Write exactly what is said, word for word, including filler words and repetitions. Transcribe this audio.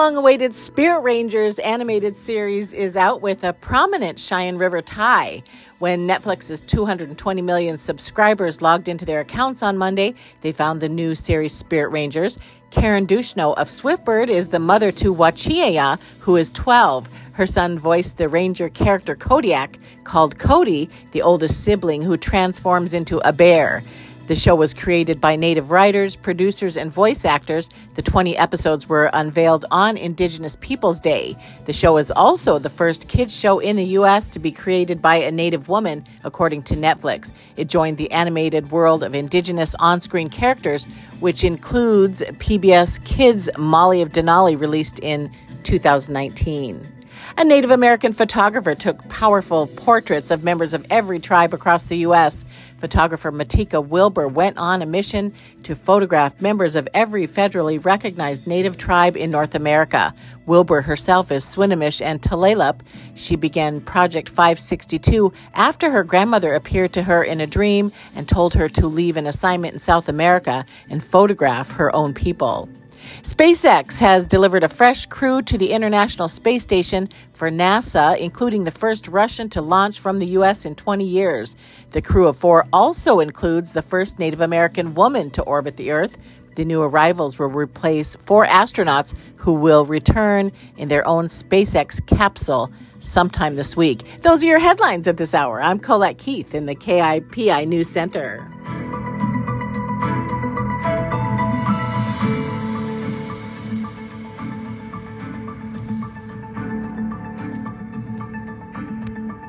long-awaited Spirit Rangers animated series is out with a prominent Cheyenne River tie. When Netflix's two hundred twenty million subscribers logged into their accounts on Monday, they found the new series Spirit Rangers. Karen Duchesneau of Swiftbird is the mother to Wachiaya, who is twelve. Her son voiced the ranger character Kodiak, called Cody, the oldest sibling who transforms into a bear. The show was created by Native writers, producers, and voice actors. The twenty episodes were unveiled on Indigenous Peoples Day. The show is also the first kids show in the U S to be created by a Native woman, according to Netflix. It joined the animated world of Indigenous on-screen characters, which includes P B S Kids' Molly of Denali, released in two thousand nineteen. A Native American photographer took powerful portraits of members of every tribe across the U S. Photographer Matika Wilbur went on a mission to photograph members of every federally recognized Native tribe in North America. Wilbur herself is Swinomish and Tulalip. She began Project five sixty-two after her grandmother appeared to her in a dream and told her to leave an assignment in South America and photograph her own people. SpaceX has delivered a fresh crew to the International Space Station for NASA, including the first Russian to launch from the U S in twenty years. The crew of four also includes the first Native American woman to orbit the Earth. The new arrivals will replace four astronauts who will return in their own SpaceX capsule sometime this week. Those are your headlines at this hour. I'm Colette Keith in the K I P I News Center.